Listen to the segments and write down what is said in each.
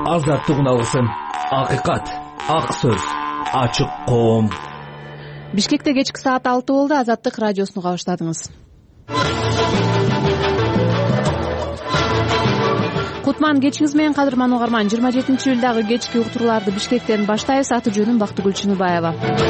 азаттыгын алсын. Акыйкат, ак сөз, ачык коом. Бишкекте кечки саат 6 болду. Азаттык радиосуну кабыштадыңыз. Кутман кечиңиз менен кадырман угарман. 27-июлдагы кечки уктурууларды Бишкектен баштайбыз. Аты жөнүм Бактыгүл Чыныбаева.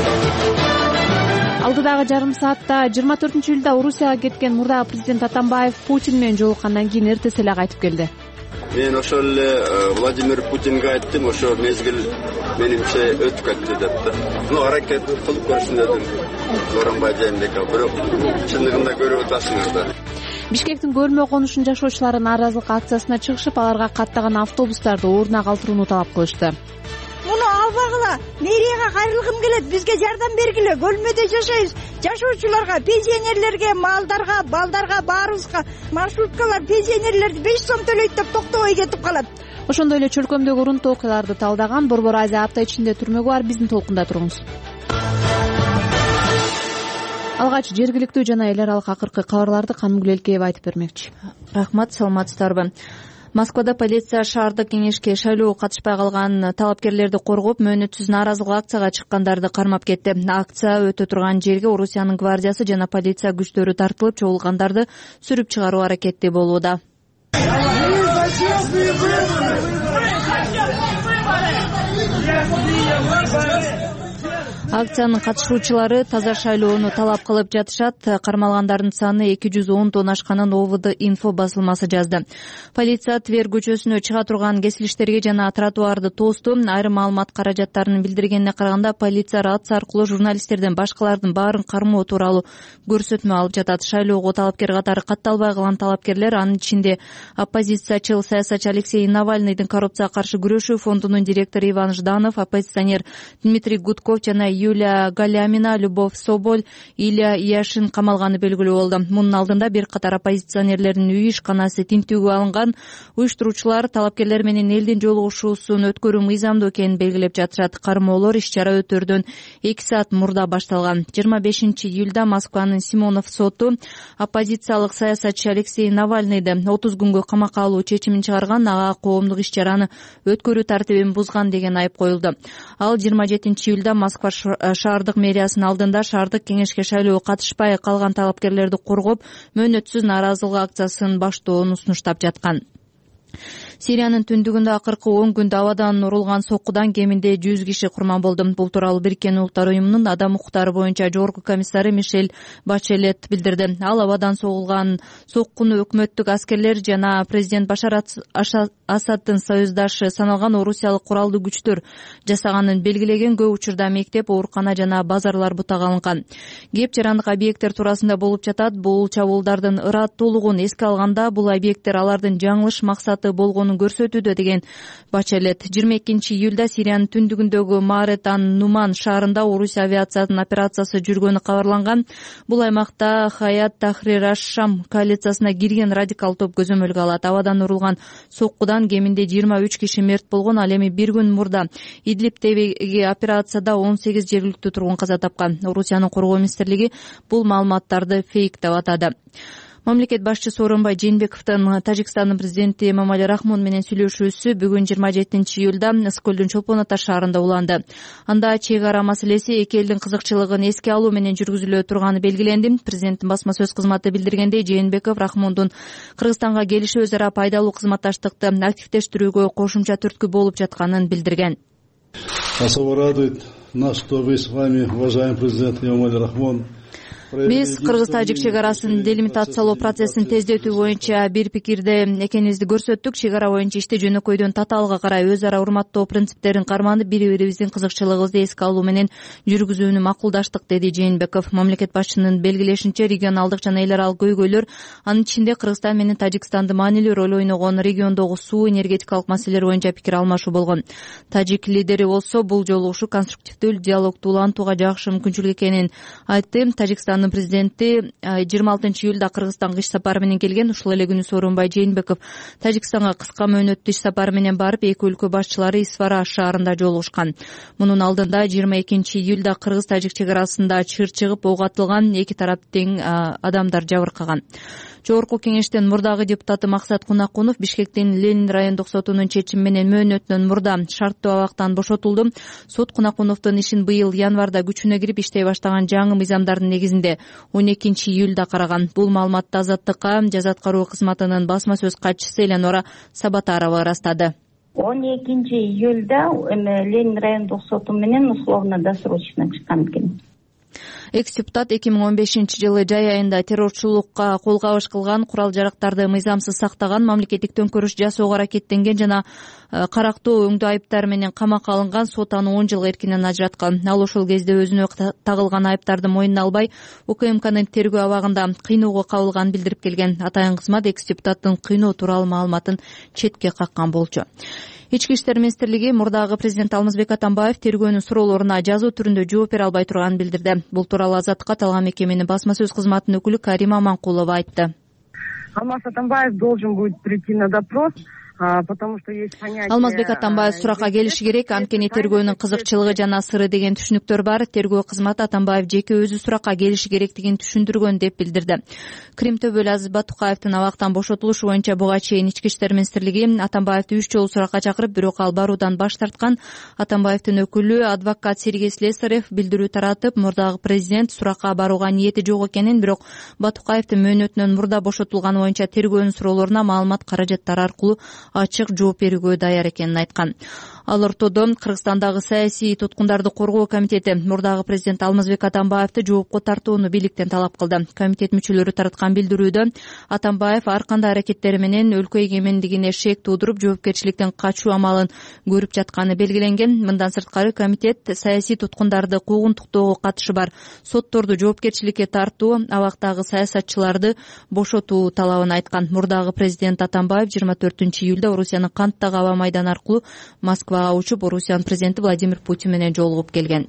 Алдыдагы жарым саатта 24-июлда Орусияга кеткен мурдагы президент Атамбаев Путин менен жолуккандан кийин эртеси эле кайтып келди. Мен ошол эле Владимир Путинге айттым, ошо мезгил менимче өтүп кетти деп да. Аракет кылып көрсүн дедим. Сооронбай Жээнбекке, бирок чындыгында көрүп атасыңар да. Бишкектин көрмө конушун жашоочулары нааразылык акциясына чыгышып, аларга каттаган автобустарды ордуна калтырууну талап кылышты. Муну албагыла, мэрияга кайрылгым келет, бизге жардам бергиле. Көлмөдө жашайбыз. Жашоочуларга, пенсионерлерге, малдарга, балдарга, баарыбызга маршруткалар пенсионерлерди 5 сом төлөйт деп токтобой кетип калат. Ошондой эле чөлкөмдөгү урунтуу окуяларды талдаган Борбор Азия апта ичинде түрмөгү бар. Биздин толкунда туруңуз. Алгач жергиликтүү жана эл аралык акыркы кабарларды Канымгүл Элкеева айтып бермекчи. Рахмат, саламатсыздарбы. Москвада полиция шаардык кеңешке шайлоого катышпай калган талапкерлерди коргоп, мөөнөтсүз нааразылык акцияга чыккандарды кармап кетти. Акция өтө турган жерге Орусиянын гвардиясы жана полиция күчтөрү тартылып, чогулгандарды сүрүп чыгаруу аракети болууда. Акциянын катышуучулары таза шайлоону талап кылып жатышат. Кармалгандардын саны 210 ашканын ОВД инфо басылмасы жазды. Полиция Твер көчөсүнө чыга турган кесилиштерге жана тротуарды тосту. Айрым маалымат каражаттарынын билдиргенине караганда, полиция рация аркылуу журналисттерден башкалардын баарын кармоо тууралуу көрсөтмө алып жатат. Шайлоого талапкер катары катталбай калган талапкерлер, анын ичинде оппозициячыл саясатчы Алексей Навальныйдын коррупцияга каршы күрөшүү фондунун директору Иван Жданов, оппозиционер Дмитрий Гудков жана Юлия Галямина, Любовь Соболь, Илья Яшин камалганы белгилүү болду. Мунун алдында бир катар оппозиционерлердин үй ишканасы тинтүүгө алынган. Уюштуруучулар талапкерлер менен элдин жолугушуусун өткөрүү мыйзамдуу экенин белгилеп жатышат. Кармоолор иш-чара өтөрдөн 2 саат мурда башталган. 25-июлда Москванын Симонов соту оппозициялык саясатчы Алексей Навальныйды 30 күнгө камакка алуу чечимин чыгарган. Ага коомдук иш-чараны өткөрүү тартибин бузган деген айып коюлду. Ал 27-июлда Москва шаардык мэриясынын алдында шаардык кеңешке шайлоого катышпай калган талапкерлерди коргоп, мөөнөтсүз нааразылык акциясын баштоону сунуштап жаткан. Сириянын түндүгүндө акыркы 10 күндө абадан урулган соккудан кеминде 100 киши курман болду. Бул тууралуу Бириккен Улуттар уюмунун адам укуктары боюнча жогорку комиссары Мишель Бачелет билдирди. Ал абадан согулган соккуну өкмөттүк аскерлер жана президент Башар Асаддын союздашы саналган орусиялык куралдуу күчтөр жасаганын белгилеген. Көп учурда мектеп, оорукана жана базарлар бутага алынган. Кеп жарандык объекттер туурасында болуп жатат. Бул чабуулдардын ыраттуулугун эске алганда, бул объекттер алардын жаңылыш максаты болгонун көрсөтүүдө деген Бачелет. 22-июлда Сириянын түндүгүндөгү Маарет ан-Нуман шаарында Орусия авиациянын операциясы жүргөнү кабарланган. Бул аймакта Хаят Тахрир аш-Шам коалициясына кирген радикал топ көзөмөлгө алат. Абадан урулган соккудан кеминде 23 киши мерт болгон. Ал эми бир күн мурда Идлибтеги операцияда 18 жергиликтүү тургун каза тапкан. Орусиянын коргоо министрлиги бул маалыматтарды фейк деп атады. Мамлекет башчысы Сооронбай Жээнбековдун Тажикстандын президенти Эмомали Рахмон менен сүйлөшүүсү бүгүн 27-июлда Скөлдүн Чолпон Ата шаарында уланды. Анда чек ара маселеси эки элдин кызыкчылыгын эске алуу менен жүргүзүлө турганы белгиленди. Президенттин басма сөз кызматы билдиргендей, Жээнбеков Рахмондун Кыргызстанга келиши өз ара пайдалуу кызматташтыкты активдештирүүгө кошумча түрткү болуп жатканын билдирген. Особо радует нас, что вы с вами, уважаемый президент Эмомали Рахмон, Биз кыргыз-тажик чек арасын делимитациялоо процессин тездетүү боюнча бир пикирде экенибизди көрсөттүк. Чек ара боюнча ишти жөнөкөйдөн татаалга карай өз ара урматтоо принциптерин карманып, бири-бирибиздин кызыкчылыгыбызды эске алуу менен жүргүзүүнү макулдаштык, деди Жээнбеков. Мамлекет башчынын белгилешинче, регионалдык жана эл аралык көйгөйлөр, анын ичинде Кыргызстан менен Тажикстанды маанилүү роль ойногон региондогу суу энергетикалык маселелер боюнча пикир алмашуу болгон. Тажик лидери болсо бул жолугушуу конструктивдүү диалогду улантууга жакшы мүмкүнчүлүк экенин айтты. Тажикстан Кыргызстандын президенти 26-июлда Кыргызстанга иш сапары менен келген. Ушул эле күнү Сооронбай Жээнбеков Тажикстанга кыска мөөнөттүү иш сапары менен барып, эки өлкө башчылары Исфара шаарында жолугушкан. Мунун алдында 22-июлда Кыргыз-Тажик чек арасында чыр чыгып ок атылган, эки тарап тең адамдар жабыркаган. Жогорку кеңештин мурдагы депутаты Максат Кунакунов Бишкектин Ленин райондук сотунун чечими менен мөөнөтүнөн мурда шарттуу абактан бошотулду. Сот Кунакуновдун ишин быйыл январда күчүнө кирип иштей баштаган жаңы мыйзамдардын негизинде 12-июлда караган. Бул маалыматты Азаттыкка жаза аткаруу кызматынын басма сөз катчысы Эленора Сабатарова ырастады. 12-июлда Ленин райондук соту менен условно-досрочно чыккан экен. Экс-депутат 2015-жылы жай айында террорчулукка кол кабыш кылган, курал жарактарды мыйзамсыз сактаган, мамлекеттик төңкөрүш жасоого аракеттенген жана карактуу өңдүү айыптар менен камакка алынган. Сот аны 10 жылга эркинен ажыраткан. Ал ошол кезде өзүнө тагылган айыптарды мойнуна албай, УКМКнын тергөө абагында кыйноого кабылганын билдирип келген. Атайын кызмат экс-депутаттын кыйноо тууралуу маалыматын четке каккан болчу. Ички иштер министрлиги мурдагы президент Алмазбек Атамбаев тергөөнүн суроолоруна жазуу түрүндө жооп бере албай турганын билдирди. Бул тууралуу Азаттыкка аталган мекеменин басма сөз кызматынын өкүлү Карима Аманкулова айтты. Алмаз Атамбаев должен будет прийти на допрос. Потому что есть понятие... Алмазбек Атамбаев суракка келиши керек. Анткени тергөөнүн кызыкчылыгы жана сыры деген түшүнүктөр бар. Тергөө кызматы Атамбаев жеке өзү суракка келиши керектигин түшүндүргөн деп билдирди. Крим төбөлү Азиз Батукаевдин абактан бошотулушу боюнча буга чейин Ички иштер министрлиги Атамбаевди 3 жолу суракка чакырып, бирок ал баруудан баш тарткан. Атамбаевдин өкүлү адвокат Сергей Слесарев билдирүү таратып, мурдагы президент суракка барууга ниети жок экенин, бирок Батукаевдин мөөнөтүнөн мурда бошотулганы боюнча тергөөнүн суроолоруна маалымат каражаттары аркылуу ачык жооп берүүгө даяр экенин айткан. Ал ортодо Кыргызстандагы саясий туткундарды коргоо комитети мурдагы президент Алмазбек Атамбаевди жоопко тартууну бийликтен талап кылды. Комитет мүчөлөрү тараткан билдирүүдө Атамбаев ар кандай аракеттери менен өлкө эгемендигине шек туудуруп, жоопкерчиликтен качуу амалын көрүп жатканы белгиленген. Мындан сырткары комитет саясий туткундарды куугунтуктоого катышы бар сотторду жоопкерчиликке тартуу, абактагы саясатчыларды бошотуу талабын айткан. Мурдагы президент Атамбаев 24-июлда Орусиянын Канттагы аба майданы аркылуу Москвага учуп, Орусиянын президенти Владимир Путин менен жолугуп келген.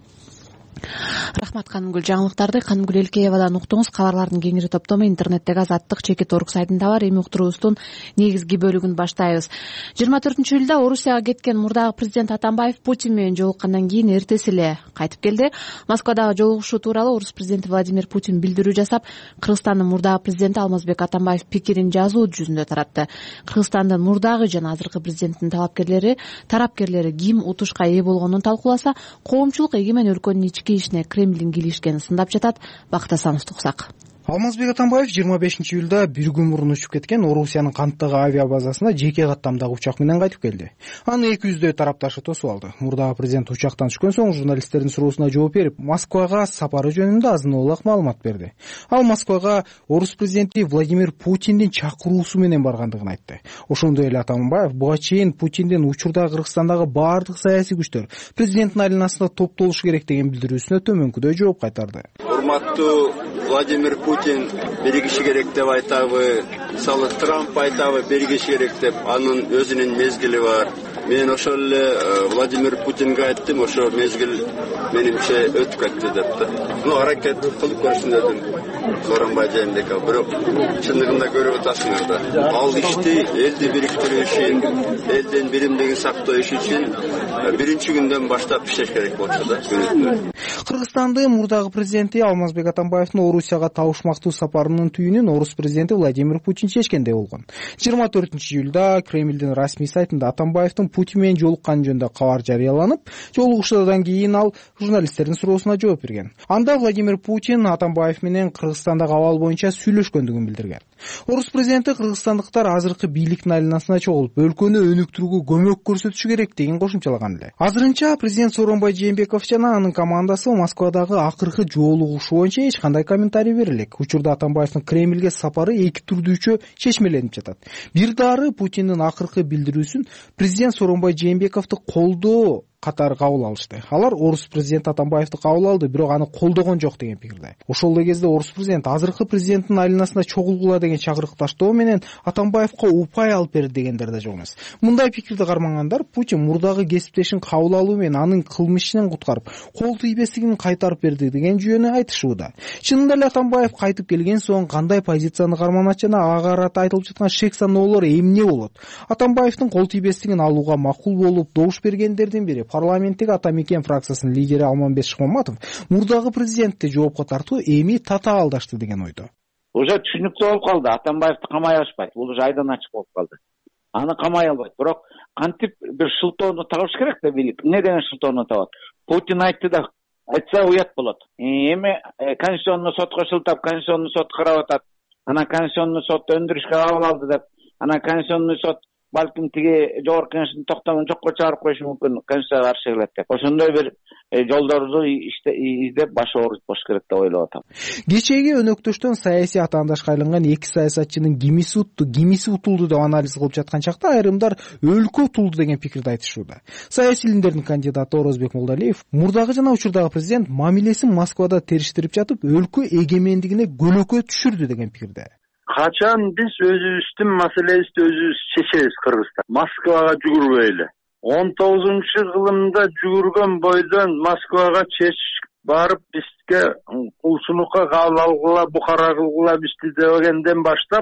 Рахмат Канымгүл. Жаңылыктарды Канымгүл Элкеевадан уктуңуз. Кабарлардын кеңири топтому интернеттеги Азаттык /org сайтында бар. Эми уктуруубуздун негизги бөлүгүн баштайбыз. 24-июлда Орусияга кеткен мурдагы президент Атамбаев Путин менен жолуккандан кийин эртеси эле кайтып келди. Москвадагы жолугушуу тууралуу Орус президенти Владимир Путин билдирүү жасап, Кыргызстандын мурдагы президенти Алмазбек Атамбаев пикирин жазуу жүзүндө таратты. Кыргызстандын мурдагы жана азыркы президентинин тарапкерлери ким утушка ээ болгонун талкууласа, коомчулук эгемен өлкөнүн ички ишине Кремлдин киришкенин сындап жатат. Бакыт Асановду уксак. Алмазбек Атамбаев 25-июлда бир күн мурун учуп кеткен Орусиянын Канттагы авиабазасына жеке каттамдагы учак менен кайтып келди. Аны 200 тарапташы тосуп алды. Мурдагы президент учактан түшкөн соң журналисттердин суроосуна жооп берип, Москвага сапары жөнүндө азын-аулак маалымат берди. Ал Москвага орус президенти Владимир Путиндин чакыруусу менен баргандыгын айтты. Ошондой эле Атамбаев буга чейин Путиндин учурда Кыргызстандагы баардык саясий күчтөр президенттин айланасында топтолушу керек деген билдирүүсүнө төмөнкүдөй жооп кайтарды. Урматтуу Владимир Путин биригиши керек деп айтабы, мисалы Трамп айтабы биригиши керек деп, анын өзүнүн мезгили бар. Мен ошол эле Владимир Путинге айттым, ошо мезгил менимче өтүп кетти депти. Аракет кылып көрсүн дедим Сооронбай Жээнбеков, бирок чындыгында көрүп атасыңар да. Ал ишти элди бириктирүү үчүн, элдин биримдигин сактоо үчүн биринчи күндөн баштап иштеш керек болчу да. Кыргызстандын мурдагы президенти Алмазбек Атамбаевдин Орусияга табышмактуу сапарынын түйүнүн орус президенти Владимир Путин чечкендей болгон. 24-июлда Кремлдин расмий сайтында Атамбаевдин Путин менен жолукканы жөнүндө кабар жарыяланып, жолугушуудан кийин ал журналисттердин суроосуна жооп берген. Анда Владимир Путин Атамбаев менен Кыргызстандагы абал боюнча сүйлөшкөндүгүн билдирген. Орус президенти кыргызстандыктар азыркы бийликтин айланасына чогулуп, өлкөнү өнүктүрүүгө көмөк көрсөтүшү керек деген кошумчалаган эле. Азырынча президент Сооронбай Жээнбеков жана анын командасы Москвадагы акыркы жолугушуу боюнча эч кандай комментарий бере элек. Учурда Атамбаевдин Кремлге сапары эки түрдүүчө чечмеленип жатат. Бир дары Путиндин акыркы билдирүүсүн президент Сооронбай Жээнбековду колдоо катары кабыл алышты. Алар орус президенти Атамбаевди кабыл алды, бирок аны колдогон жок деген пикирде. Ошол эле кезде орус президенти азыркы президенттин айланасына чогулгула деген чакырык таштоо менен Атамбаевга упай алып берди дегендер да жок эмес. Мындай пикирди кармагандар Путин мурдагы кесиптешин кабыл алуу менен анын кылмышынан куткарып, кол тийбестигин кайтарып берди деген жүйөнү айтышууда. Чынында эле Атамбаев кайтып келген соң кандай позицияны карманат жана ага карата айтылып жаткан шек саноолор эмне болот? Атамбаевдин кол тийбестигин алууга макул болуп добуш бергендердин бири парламенттеги Ата Мекен фракциясынын лидери Алмамбет Шыкмаматов мурдагы президентти жоопко тартуу эми татаал алдашты деген ойдо. Уже түшүнүктүү болуп калды. Атамбаевди камай алышпайт. Бул уже айдан ачык болуп калды. Аны камай албайт. Бирок кантип бир шылтоону табыш керек да бийлик. Эмне деген шылтоону табат? Путин айтты да, айтса уят болот. Эми Конституционный сотко шылтап, Конституционный сот карап атат. Анан Конституционный сот өндүрүшкө кабыл алды деп, анан Конституционный сот балким тиги жогорку кеңештин токтомун жокко чыгарып коюшу мүмкүн, Конституцияга каршы келет деп. Ошондой бир жолдорду издеп баш оорутпош керек деп ойлоп атам. Кечеги өнөктөштөн саясий атаандашка айланган эки саясатчынын кимиси утулду деп анализ кылып жаткан чакта айрымдар өлкө утулду деген пикирди айтышууда. Саясий илимдердин кандидаты Орозбек Молдалиев мурдагы жана учурдагы президент мамилесин Москвада териштирип жатып, өлкө эгемендигине көлөкө түшүрдү деген пикирде. Качан биз өзүбүздүн маселебизди өзүбүз чечебиз Кыргызстан. Москвага жүгүрбөйлү. 19-кылымда жүгүргөн бойдон Москвага барып бизге кулчулукка кабыл алгыла, бухара кылгыла бизди дегенден баштап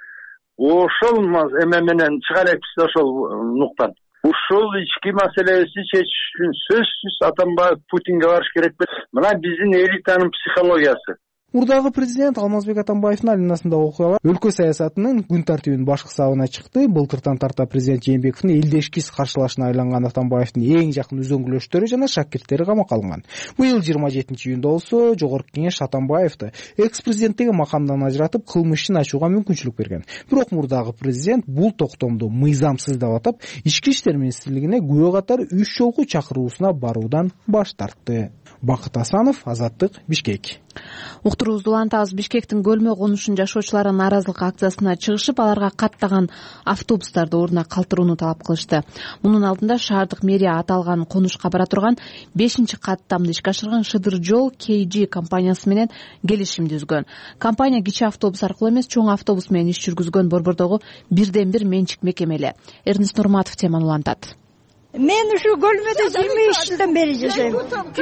ошол эме менен чыга элекпиз ошол нуктан. Ушул ички маселебизди чечиш үчүн сөзсүз Атамбаев Путинге барыш керек. Мына биздин элитанын психологиясы. Мурдагы президент Алмазбек Атамбаевдин айланасындагы окуялар өлкө саясатынын күн тартибинин башкы сабына чыкты. Былтыртан тарта президент Жээнбековдун элдешкиз каршылашына айланган Атамбаевдин эң жакын үзөңгүлөштөрү жана шакирттери камакка алынган. Быйыл 27-июнда болсо Жогорку Кеңеш Атамбаевди экс-президенттеги макамдан ажыратып, кылмыш ишин ачууга мүмкүнчүлүк берген. Бирок мурдагы президент бул токтомду мыйзамсыз деп атап, Ички иштер министрлигине күбө катары 3 жолку чакыруусуна баруудан баш тартты. Бакыт Асанов, Азаттык, Бишкек. Уктуруубузду улантабыз. Бишкектин Көлмө конушун жашоочулары нааразылык акциясына чыгышып, аларга каттаган автобустарды ордуна калтырууну талап кылышты. Мунун алдында шаардык мэрия аталган конушка бара турган 5-каттамды ишке ашырган Шыдыр жол KG компаниясы менен келишимди түзгөн. Компания кичи автобус аркылуу эмес, чоң автобус менен иш жүргүзгөн Борбордогу бирден-бир менчик мекемеле. Эрнест Нурматов теманы улантат. Мен ушу Көлмөдө 23 жылдан бери жашайм.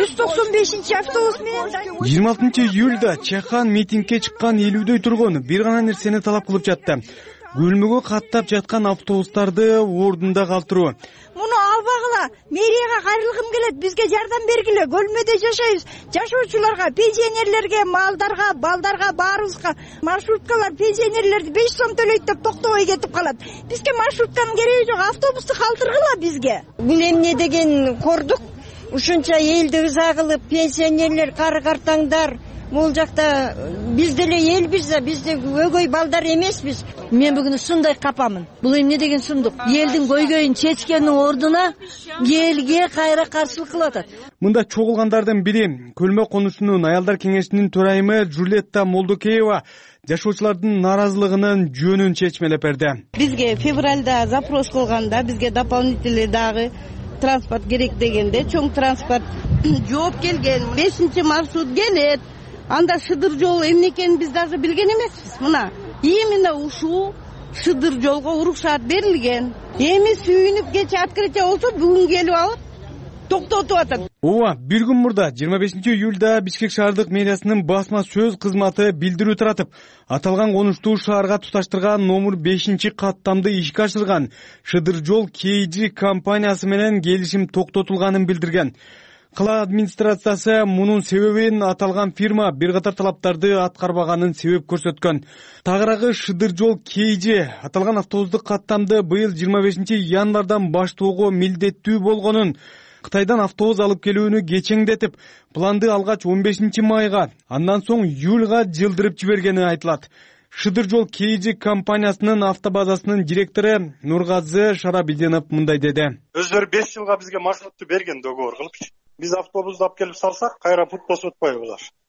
195-автобус менен 26-июлда Чехан митингге чыккан элүүдөй тургун бир гана нерсени талап кылып жатты. Көлмөгө каттап жаткан автобустарды ордунда калтыруу. Муну албагыла, мэрияга кайрылгым келет, бизге жардам бергиле. Көлмөдө жашайбыз. Жашоочуларга, пенсионерлерге, малдарга, балдарга, баарыбызга маршруткалар пенсионерлерди 5 сом төлөйт деп токтобой кетип калат. Бизге маршрутканын кереги жок, автобусту калтыргыла бизге. Бул эмне деген кордук? Ушунча элди ыза кылып, пенсионерлер, кары-картаңдар бул жакта биз деле элбиз да, биз де өгөй балдар эмеспиз. Мен бүгүн ушундай капамын. Бул эмне деген сундук? Элдин көйгөйүн чечкендин ордуна элге кайра каршылык кылып атат. Мында чогулгандардын бири Көлмө конушунун аялдар кеңешинин төрайымы Жулетта Молдокеева жашоочулардын нааразылыгынын жөнүн чечмелеп берди. Бизге февралда запрос кылганда бизге дополнительный дагы транспорт керек дегенде чоң транспорт жооп келген. 5-маршрут келет. Анда Шыдыр жол эмне экенин биз даже билген эмеспиз. Мына именно ушул Шыдыр жолго урукшаат берилген. Эми сүйүнүп кече открытие болсо бүгүн келип алып токтотуп атат. Ооба, бир күн мурда 25-июлда Бишкек шаардык мэриясынын басма сөз кызматы билдирүү таратып, аталган конушту шаарга туташтырган номер 5-каттамды ишке ашырган Шыдыр жол KG компаниясы менен келишим токтотулганын билдирген. Кала администрациясы мунун себебин аталган фирма бир катар талаптарды аткарбаганын себеп көрсөткөн. Тагыраагы Шыдыр жол KG аталган автобустук каттамды быйыл 25-январдан баштоого милдеттүү болгонун, Кытайдан автобус алып келүүнү кечеңдетип, планды алгач 15-майга, андан соң июлга жылдырып жибергени айтылат. Шыдыр жол KG компаниясынын автобазасынын директору Нургазы Шарабилдинов мындай деди. Өздөрү 5 жылга бизге маршрутту берген договор кылып. Биз автобусту алып келип салсак, кайра пут босотпойбу булар.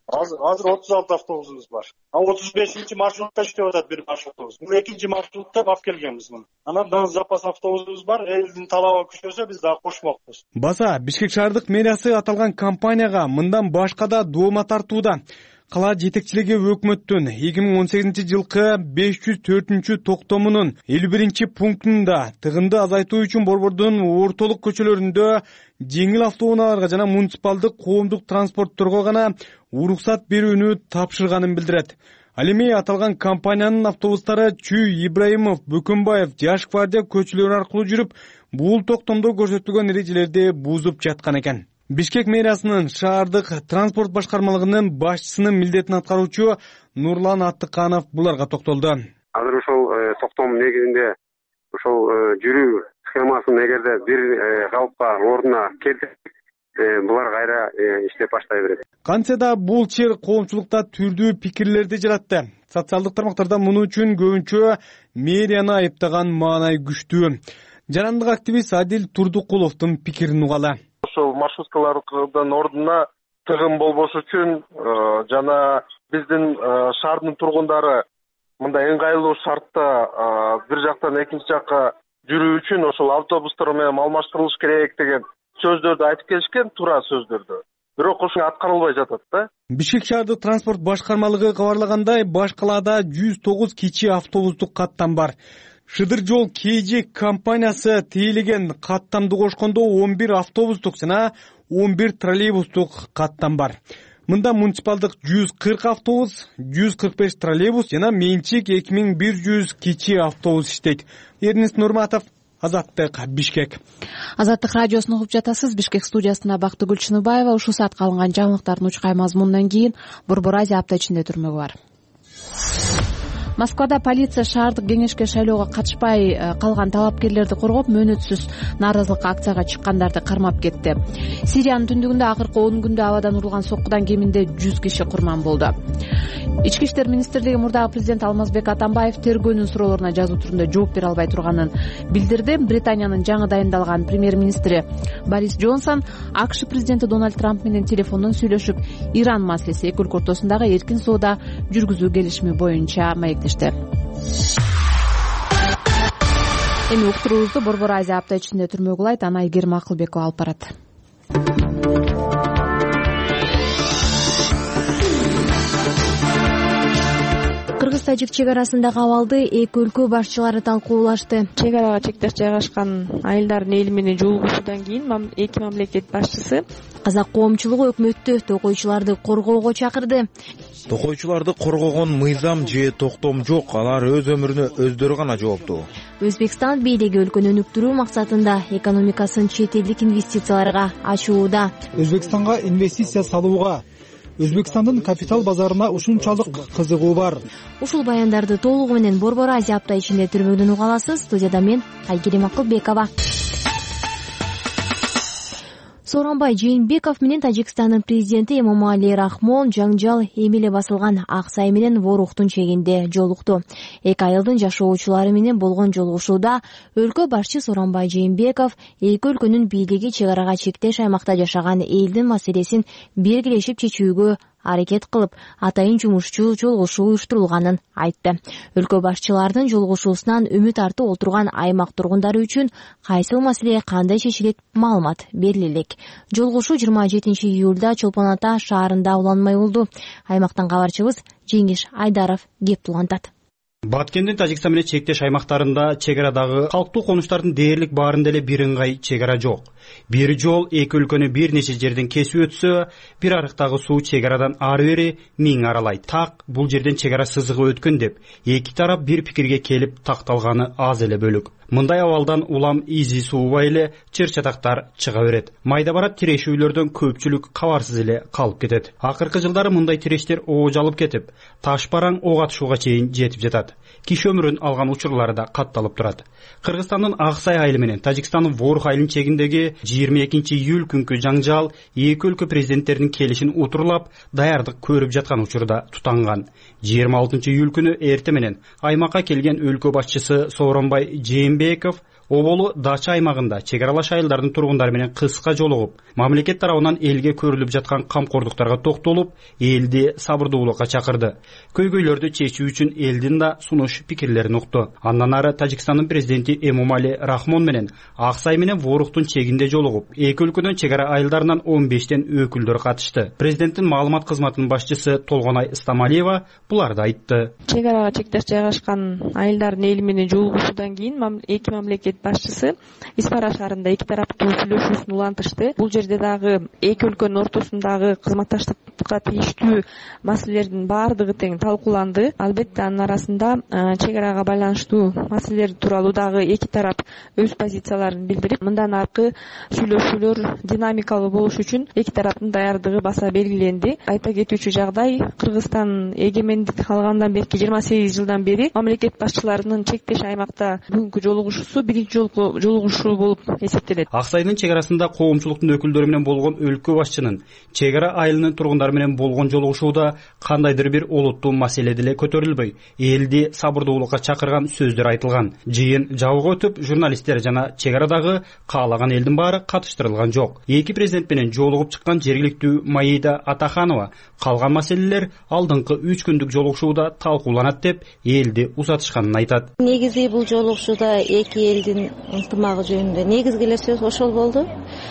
Азыр 36 автобусубуз бар. 35 маршрутта иштеп атат бир маршрутубуз. Бул экинчи маршрутта алып келгенбиз муну. Анан дагы запас автобусубуз бар. Элдин талабы күчөсө биз дагы кошмокпуз. Баса Бишкек шаардык мэриясы аталган компанияга мындан башка да доoma тартууда. Кала жетекчилиги өкмөттүн 2018 жылкы 504 токтомунун 51 пунктунда тыгынды азайтуу үчүн Борбордун ортолук көчөлөрүндө жеңил автоунааларга жана муниципалдык коомдук транспортторго гана уруксат берүүнү тапшырганын билдирет. Ал эми аталган компаниянын автобустары Чүй, Ибраимов, Бөкөнбаев, Жаш гвардия көчөлөрү аркылуу жүрүп, бул токтомдо көрсөтүлгөн эрежелерди бузуп жаткан экен. Бишкек мэриясынын шаардык транспорт башкармалыгынын башчысынын милдетин аткаруучу Нурлан Аттыканов буларга токтолду. Азыр ошол токтом негизинде ошол жүрүү схемасын эгерде бир калыпка ордуна келтирсек, булар кайра иштеп баштай берет. Кантсе да бул чыр коомчулукта түрдүү пикирлерди жаратты. Социалдык тармактарда муну үчүн көбүнчө мэрияны айыптаган маанай күчтүү. Жарандык активист Адил Турдукуловдун пикирин угалы. Ошол маршруткалардын ордуна тыгын болбош үчүн жана биздин шаардын тургундары мындай ыңгайлуу шартта бир жактан экинчи жакка жүрүү үчүн ошол автобустар менен алмаштырылыш керек деген сөздөрдү айтып келишкен, туура сөздөрдү. Бирок ошо аткарылбай жатат да. Бишкек шаардык транспорт башкармалыгы кабарлагандай, баш калаада 109 кичи автобустук каттам бар. Шыдыр жол KG компаниясы тейлеген каттамды кошкондо 11 автобустук жана 11 троллейбустук каттам бар. Мында муниципалдык 140 автобус, 145 троллейбус жана менчик 2100 кичи автобус иштейт. Эрнест Нурматов, Азаттык, Бишкек. Азаттык радиосун угуп жатасыз. Бишкек студиясында Бактыгүл Чыныбаева. Ушул саатка алынган жаңылыктардын учкай мазмунунан кийин Борбор Азия апта ичинде түрмөгү бар. Москвада полиция шаардык кеңешке шайлоого катышпай калган талапкерлерди коргоп, мөөнөтсүз нааразылык акцияга чыккандарды кармап кетти. Сириянын түндүгүндө акыркы 10 күндө абадан урулган соккудан кеминде 100 киши курман болду. Ички иштер министрлиги мурдагы президент Алмазбек Атамбаев тергөөнүн суроолоруна жазуу түрүндө жооп бере албай турганын билдирди. Британиянын жаңы дайындалган премьер-министри Борис Джонсон АКШ президенти Дональд Трамп менен телефондон сүйлөшүп, Иран маселеси эки өлкө ортосундагы эркин соода жүргүзүү келишими боюнча маектешти. Эми уктуруубузду Борбор Азия апта ичинде түрмөгү улайт. Аны Айгерим Акылбекова алып барат. Кыргыз-тажик чек арасындагы абалды эки өлкө башчылары талкуулашты. Чек арага чектеш жайгашкан айылдардын эли менен жолугушуудан кийин эки мамлекет башчысы казак коомчулугу өкмөттү токойчуларды коргоого чакырды. Токойчуларды коргогон мыйзам же токтом жок, алар өз өмүрүнө өздөрү гана жооптуу. Өзбекстан бийлиги өлкөнү өнүктүрүү максатында экономикасын чет элдик инвестицияларга ачууда. Өзбекстанга инвестиция салууга, Өзбекстандын капитал базарына ушунчалык кызыгуу бар. Ушул баяндарды толугу менен Борбор Азия апта ичинде түрмөгдөн уга аласыз. Студияда мен Айгерим Акылбекова. Сооронбай Жээнбеков менен Тажикстандын президенти Эмомали Рахмон жаңжал эмеле басылган Ак Сай менен Воруктун чегинде жолукту. Эки айылдын жашоочулары менен болгон жолугушууда өлкө башчы Сооронбай Жээнбеков эки өлкөнүн бийлиги чек арага чектеш аймакта жашаган элдин маселесин биргелешип чечүүгө аракет кылып, атайын жумушчу жолугушуу уюштурулганын айтты. Өлкө башчылардын жолугушуусунан үмүт артып отурган аймак тургундары үчүн кайсыл маселе кандай чечилет маалымат бериле элек. Жолугушуу 27 июлда Чолпон Ата шаарында уланмай болду. Аймактан кабарчыбыз Жеңиш Айдаров кеп улантат. Баткендин Тажикстан менен чектеш аймактарында чек арадагы калктуу конуштардын дээрлик баарында эле бир ыңгай чек ара жок. Бир жол эки өлкөнү бир нече жерден кесип өтсө, бир арыктагы суу чек арадан ары бери 1000 аралайт. Так бул жерден чек ара сызыгы өткөн деп эки тарап бир пикирге келип такталганы аз эле бөлүк. Мындай абалдан улам изи суубай эле чыр-чатактар чыга берет. Майда барат тирешүүлөрдөн көпчүлүк кабарсыз эле калып кетет. Акыркы жылдары мындай тирештер оожалып кетип, таш бараң ок атышууга чейин жетип жатат. Киши өмүрүн алган учурлары да катталып турат. Кыргызстандын Ак Сай айылы менен Тажикстандын Ворух айылынын чегиндеги 22 июль күнкү жаңжал эки өлкө президенттеринин келишин утурлап, даярдык көрүп жаткан учурда тутанган. 26 июль күнү эрте менен аймакка келген өлкө башчысы Сооронбай Жээнбеков Оболу Дача аймагында чек аралаш айылдардын тургундары менен кыска жолугуп, мамлекет тарабынан элге көрүлүп жаткан камкордуктарга токтолуп, элди сабырдуулукка чакырды. Көйгөйлөрдү чечүү үчүн элдин да сунуш пикирлерин укту. Андан ары Тажикстандын президенти Эмомали Рахмон менен Аксай менен Воруктун чегинде жолугуп, эки өлкөдөн чек ара айылдарынан 15тен өкүлдөр катышты. Президенттин маалымат кызматынын башчысы Толгонай Стамалиева буларды айтты. Чек арага чектеш жайгашкан айылдардын эли менен жолугушуудан кийин эки мамлекет башчысы Исфара шаарында эки тараптуу сүйлөшүүсүн улантышты. Бул жерде дагы эки өлкөнүн ортосундагы кызматташтыкка тийиштүү маселелердин баардыгы тең талкууланды. Албетте анын арасында чек арага байланыштуу маселелер тууралуу дагы эки тарап өз позицияларын билдирип, мындан аркы сүйлөшүүлөр динамикалуу болуш үчүн эки тараптын даярдыгы баса белгиленди. Айта кетүүчү жагдай, Кыргызстан эгемендик алгандан берки 28 жылдан бери мамлекет башчыларынын чектеш аймакта бүгүнкү жолугушуусу биринчи жолку жолугушуу болуп эсептелет. Аксайдын чек арасында коомчулуктун өкүлдөрү менен болгон өлкө башчынын чек ара айылынын тургундары менен болгон жолугушууда кандайдыр бир олуттуу маселе деле көтөрүлбөй, элди сабырдуулукка чакырган сөздөр айтылган. Жыйын жабык өтүп, журналисттер жана чек арадагы каалаган элдин баары катыштырылган жок. Эки президент менен жолугуп чыккан жергиликтүү Маида Атаханова калган маселелер алдыңкы 3 күндүк жолугушууда талкууланат деп элди узатышканын айтат. Негизи бул жолугушууда эки элдин ынтымагы жөнүндө негизги эле сөз ошол болду.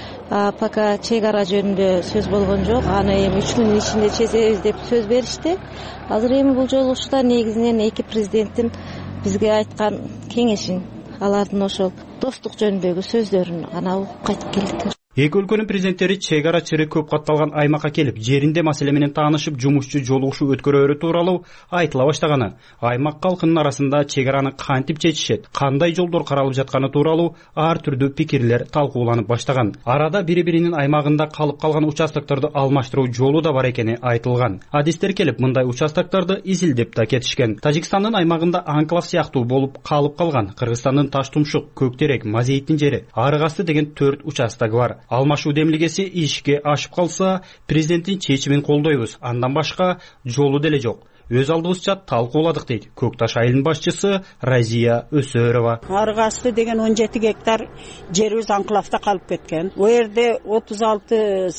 Пока чек ара жөнүндө сөз болгон жок. Аны эми 3 күндүн ичинде чечебиз деп сөз беришти. Азыр эми бул жолугушууда негизинен эки президенттин бизге айткан кеңешин, алардын ошол достук жөнүндөгү сөздөрүн гана угуп кайтып келдик. Эки өлкөнүн президенттери чек ара чыры көп катталган аймакка келип, жеринде маселе менен таанышып, жумушчу жолугушуу өткөрөөрү тууралуу айтыла баштаганы, аймак калкынын арасында чек араны кантип чечишет, кандай жолдор каралып жатканы тууралуу ар түрдүү пикирлер талкууланып баштаган. Арада бири-биринин аймагында калып калган участокторду алмаштыруу жолу да бар экени айтылган. Адистер келип, мындай участокторду изилдеп да кетишкен. Тажикстандын аймагында анклав сыяктуу болуп калып калган Кыргызстандын Таштумшук, Көктерек, Мазейиттин жери, Арыгасты деген 4 участок бар. Алмашуу демилгеси ишке ашып калса, президенттин чечимин колдойбуз. Андан башка жолу деле жок. Өз алдыбызча талкууладык дейт Көк Таш айылынын башчысы Разия Өсөрова. Арыгасты деген 17 гектар жерибиз анклавда калып кеткен. О жерде 36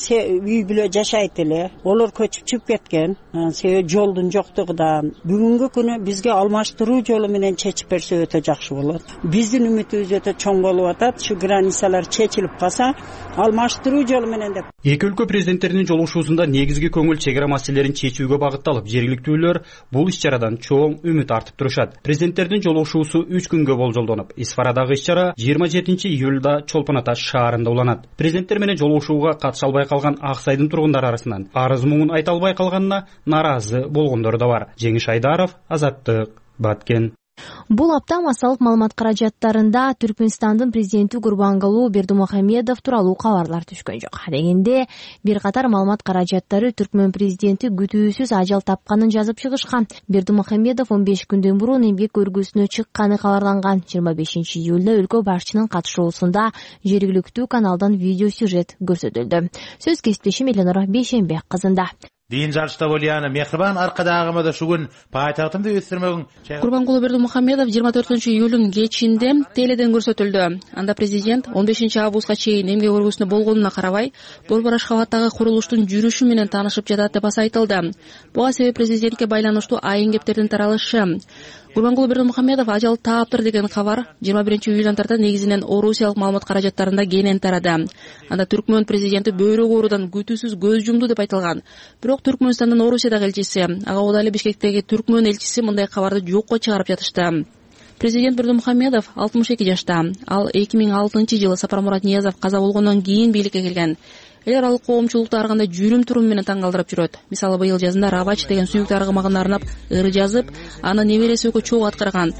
үй бүлө жашайт эле. Олар көчүп чыгып кеткен. Себеби жолдун жоктугунан. Бүгүнкү күнү бизге алмаштыруу жолу менен чечип берсе өтө жакшы болот. Биздин үмүтүбүз өтө чоң болуп атат. Şu границалар чечилип калса, алмаштыруу жолу менен деп. Эки өлкө президенттеринин жолугушуусунда негизги көңүл чек ара маселелерин чечүүгө багытталып, жергиликтүүлөр бул иш-чарадан чоң үмүт артып турушат. Президенттердин жолугушуусу 3 күнгө болжолдонуп, Исфарадагы иш-чара 27 июлда Чолпон Ата шаарында уланат. Президенттер менен жолугушууга катыша албай калган Аксайдын тургундары арасынан арыз муңун айта албай калганына наразы болгондор да бар. Жеңиш Айдаров, Азаттык, Баткен. Бул апта массалык маалымат каражаттарында Түркмөнстандын президенти Гурбангулы Бердимухамедов тууралуу кабарлар түшкөн жок. Дегенде бир катар маалымат каражаттары Түркмөн президенти күтүүсүз ажал тапканын жазып чыгышкан. Бердимухамедов 15 күндөн мурун эмгек көргүсүнө чыкканы кабарланган. 25 июлда өлкө башчынын катышуусунда жергиликтүү каналдан видео сюжет көрсөтүлдү. Сөз кесиптешим Эленора Бейшенбек кызында. Дин жарышта болияны мехрибан аркадагымда шугун пайтактымды өстүрмөгүн. Гурбангулы Бердимухамедов 24 июлдун кечинде теледен көрсөтүлдү. Анда президент 15 августка чейин эмгек көргүсүнө болгонуна карабай, Борбор Ашхабадтагы курулуштун жүрүшү менен таанышып жатат деп айтылды. Буга себеп президентке байланыштуу айын кептердин таралышы. Гурбангулы Бердимухамедов ажал тааптыр деген кабар 21 июлдан тарта негизинен орусиялык маалымат каражаттарында кенен тарады. Анда Түркмөн президенти бөйрөк оорудан күтүүсүз көз жумду деп айтылган. Бирок Түркмөнстандын Орусиядагы элчиси, ага Одайлы Бишкектеги Түркмөн элчиси мындай кабарды жокко чыгарып жатышты. Президент Бердимухамедов 62 жашта. Ал 2006-жылы Сапармурат Ниязов каза болгондон кийин бийликке келген. Эл аралык коомчулукту ар кандай жүрүм-турум менен таң калтырып жүрөт. Мисалы, быйыл жазында Рабач деген сүйүктүү аргымагына арнап ыр жазып, аны небереси экөө чогуу аткарган.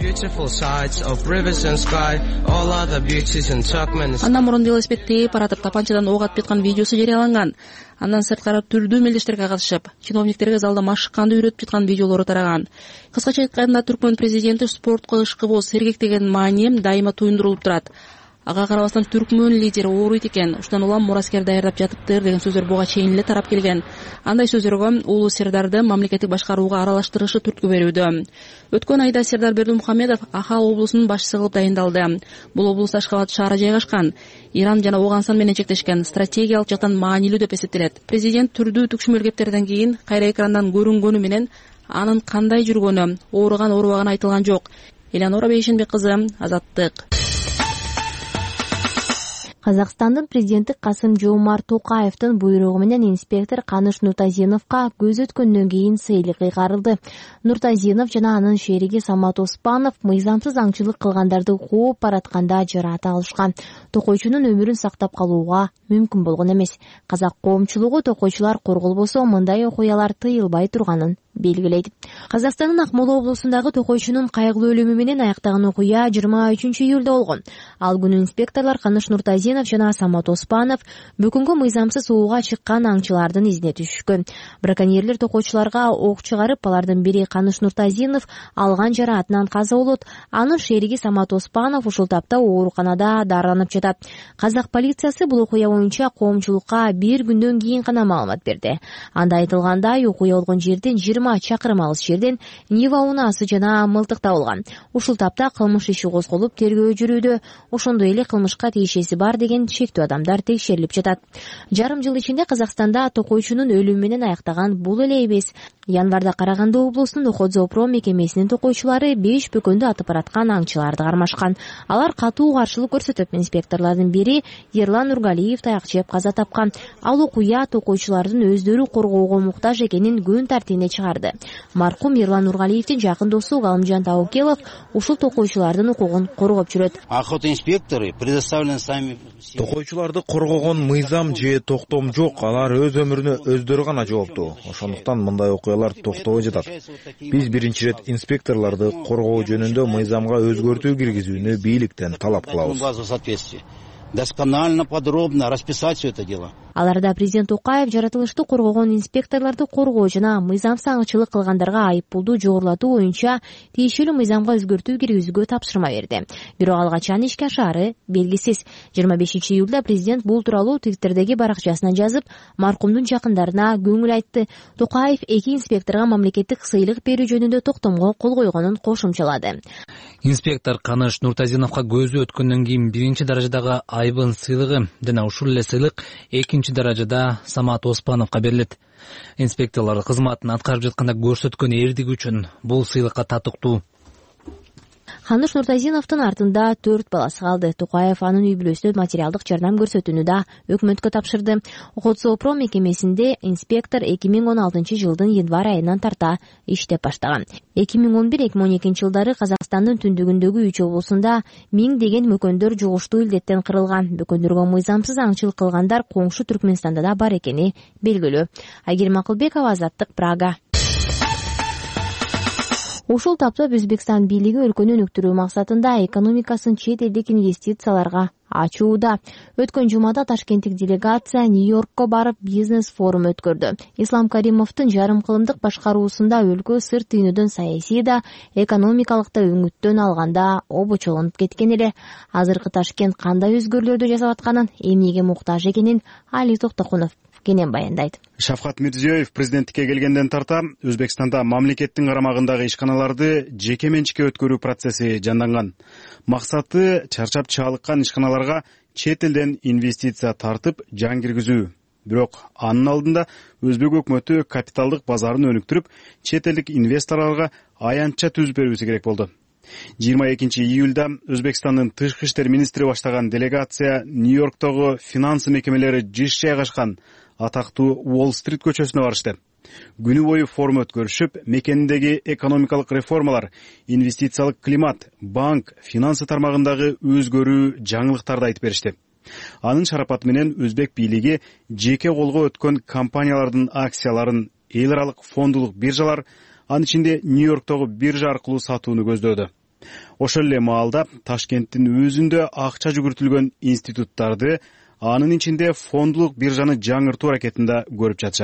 Андан мурун велосипед тээп баратып тапанчадан ок атып жаткан видеосу жарыяланган. Андан сырткары түрдүү мелдештерге катышып, чиновниктерге залда машыкканды үйрөтүп жаткан видеолору тараган. Кыскача айтканда, Түркмөн президенти спортко ышкыбоз, сергек деген маани дайыма туюндурулуп турат. Ага карабастан түркмөн лидери ооруйт экен. Ушундан улам мураскер даярдап жатыптыр деген сөздөр буга чейин эле тарап келген. Андай сөздөргө Улуу Сердарды мамлекеттик башкарууга аралаштырышы түрткү берүүдө. Өткөн айда Сердар Бердимухамедов Ахал облусунун башчысы кылып дайындалды. Бул облус Ашхабад шаары жайгашкан. Иран жана Ооганстан менен чектешкен, стратегиялык жактан маанилүү деп эсептелет. Президент түрдүү түкшүмөл кептерден кийин кайра экрандан көрүнгөнү менен анын кандай жүргөнү, ооруган оорубаган айтылган жок. Элеонора Бейшенбек кызы, Азаттык. Казакстандын президенти Касым-Жомарт Токаевдин буйругу менен инспектор Каныш Нуртазиновго көз өткөндөн кийин сыйлык ыйгарылды. Нуртазинов жана анын шериги Самат Оспанов мыйзамсыз аңчылык кылгандарды кууп баратканда жараат алышкан. Токойчунун өмүрүн сактап калууга мүмкүн болгон эмес. Казак коомчулугу токойчулар корголбосо мындай окуялар тыйылбай турганын белгилейт. Казакстандын Акмола облусундагы токойчунун кайгылуу өлүмү менен аяктаган окуя 23-июлда болгон. Ал күнү инспекторлор Каныш Нуртазинов жана Самат Оспанов бүгүнгү мыйзамсыз ууга чыккан аңчылардын изине түшкөн. Браконьерлер токойчуларга ок чыгарып, алардын бири Каныш Нуртазинов алган жараатынан каза болот. Анын шериги Самат Оспанов ушул тапта ооруканада дарыланып жатат. Казак полициясы бул окуя боюнча коомчулукка бир күндөн кийин гана маалымат берди. Анда айтылгандай, окуя болгон жерден 20 чакырым алыс жерден Нива унаасы жана мылтык табылган. Ушул тапта кылмыш иши козголуп тергөө жүрүүдө. Ошондой эле кылмышка тиешеси бар деген чектүү адамдар текшерилип жатат. Жарым жыл ичинде Казакстанда токойчунун өлүмү менен аяктаган бул эле эмес. Январда Караганды облусунун Охотзоопром мекемесинин токойчулары 5 бөкөндү атып бараткан аңчыларды кармашкан. Алар катуу каршылык көрсөтүп, инспекторлордун бири Ерлан Нургалиев таяк жеп каза тапкан. Ал окуя токойчулардын өздөрү коргоого муктаж экенин күн тартибине чыгарды. Маркум Ерлан Нургалиевдин жакын досу Галымжан Таукелов ушул токойчулардын укугун коргоп жүрөт. Охотинспекторы предоставлены сами. Токойчуларды коргогон мыйзам же токтом жок, алар өз өмүрүнө өздөрү гана жооптуу. Ошондуктан мындай окуялар токтобой жатат. Биз биринчи ирет инспекторлорду коргоо жөнүндө мыйзамга өзгөртүү киргизүүнү бийликтен талап кылабыз. Досконально, подробно расписать все это дело. Аларда президент Токаев жаратылышты коргогон инспекторлорду коргоо жана мыйзамсыз аңчылык кылгандарга айыппулду жогорулатуу боюнча тиешелүү мыйзамга өзгөртүү киргизүүгө тапшырма берди. Бирок ал качан ишке ашаары белгисиз. 25-июлда президент бул тууралуу Твиттердеги баракчасына жазып, маркумдун жакындарына көңүл айтты. Токаев эки инспекторго мамлекеттик сыйлык берүү жөнүндө токтомго кол койгонун кошумчалады. Инспектор Каныш Нуртазиновго көзү өткөндөн кийин биринчи даражадагы айбын сыйлыгы жана ушул эле сыйлык экинчи даражада Самат Оспановго берилет. Инспекторлор кызматын аткарып жатканда көрсөткөн эрдиги үчүн бул сыйлыкка татыктуу. Каныш Нуртазиновдун артында 4 баласы калды. Токаев анын үй бүлөсүнө материалдык жардам көрсөтүүнү да өкмөткө тапшырды. Охотзоопром мекемесинде инспектор 2016 жылдын январь айынан тарта иштеп баштаган. 2011-2012 жылдары Казакстандын түндүгүндөгү 3 облусунда миңдеген мөкөндөр жугуштуу илдеттен кырылган. Мөкөндөргө мыйзамсыз аңчылык кылгандар коңшу Түркмөнстанда да бар экени белгилүү. Айгерим Акылбекова, Азаттык, Прага. Ушул тапта Өзбекстан бийлиги өлкөнү өнүктүрүү максатында экономикасын чет элдик инвестицияларга ачууда. Өткөн жумада Ташкенттик делегация Нью-Йоркко барып бизнес-форум өткөрдү. Ислам Каримовдун жарым кылымдык башкаруусунда өлкө сыр түйүнүдөн саясий да, экономикалык да өңүттөн алганда обочолонуп кеткен эле. Азыркы Ташкент кандай өзгөрүүлөрдү жасап атканын, эмнеге муктаж экенин Али Токтокунов кенен баяндайт. Шавкат Мирзиёев президенттикке келгенден тарта Өзбекстанда мамлекеттин карамагындагы ишканаларды жеке менчикке өткөрүү процесси жанданган. Максаты чарчап чалыккан ишканаларга чет элден инвестиция тартып жан киргизүү. Бирок анын алдында Өзбек өкмөтү капиталдык базарын өнүктүрүп, чет элдик инвесторлорго аянтча түзүп берүүсү керек болду. 22-июлда Өзбекстандын тышкы иштер министри баштаган делегация Нью-Йорктогу финансы мекемелери жыш жайгашкан атактуу Уолл-стрит көчөсүнө барышты. Күнү бою форум өткөрүшүп, мекениндеги экономикалык реформалар, инвестициялык климат, банк, финансы тармагындагы өзгөрүү жаңылыктарды айтып беришти. Анын шарапаты менен Өзбек бийлиги жеке колго өткөн компаниялардын акцияларын эл аралык фондулук биржалар, анын ичинде Нью-Йорктогу биржа аркылуу сатууну көздөөдү. Ошол эле маалда Ташкенттин өзүндө акча жүгүртүлгөн институттарды, анын ичинде фондулук биржаны жаңыртуу аракетинде көрүп жатышат.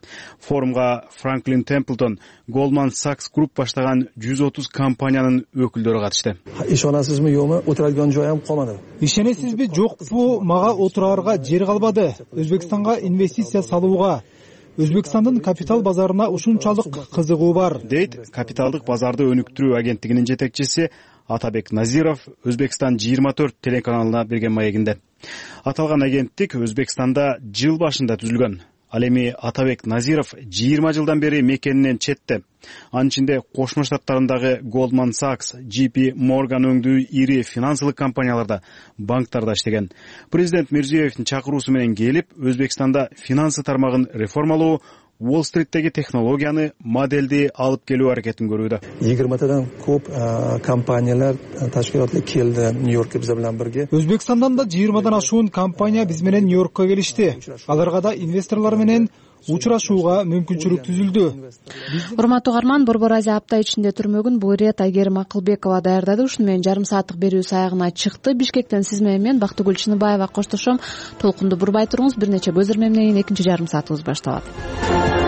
Форумга Франклин Темплтон, Goldman Sachs Group баштаган 130 компаниянын өкүлдөрү катышты. Ишенасызбы, жокпу? Отурган жоям калмады. Ишенесизби, жокпу? Мага отурарга жер калбады. Өзбекстанга инвестиция салууга, Өзбекстандын капитал базарына ушунчалык кызыгуу бар, дейт капиталдык базарды өнүктүрүү агенттигинин жетекчиси Атабек Назиров Өзбекстан 24 телеканалына берген маегинде. Аталган агенттик Өзбекстанда жыл башында түзүлгөн. Ал эми Атабек Назиров 20 жылдан бери мекенинен четте. Анын ичинде Кошмо Штаттарындагы Goldman Sachs, JP Morgan өңдүү ири финансылык компанияларда, банктарда иштеген. Президент Мирзиёевдин чакыруусу менен келип, Өзбекстанда финансы тармагын реформалоо, Уолл-стриттеги технологияны, моделди алып келүү аракетин көрүүдө. 20тадан көп компаниялар, ташкилатлар келди Нью-Йоркко биз менен бирге. Өзбекстандан да 20дан ашуун компания биз менен Нью-Йоркко келишти. Аларга да инвесторлор менен учурашууга мүмкүнчүлүк түзүлдү. Урматтуу угарман, Борбор Азия апта ичинде түрмөгүн бул ирет Айгерим Акылбекова даярдады. Ушуну менен жарым сааттык берүүбүз аягына чыкты. Бишкектен сиз менен мен Бактыгүл Чыныбаева коштошом. Толкунду бурбай туруңуз. Бир нече көзөрмө менен экинчи жарым саатыбыз башталат.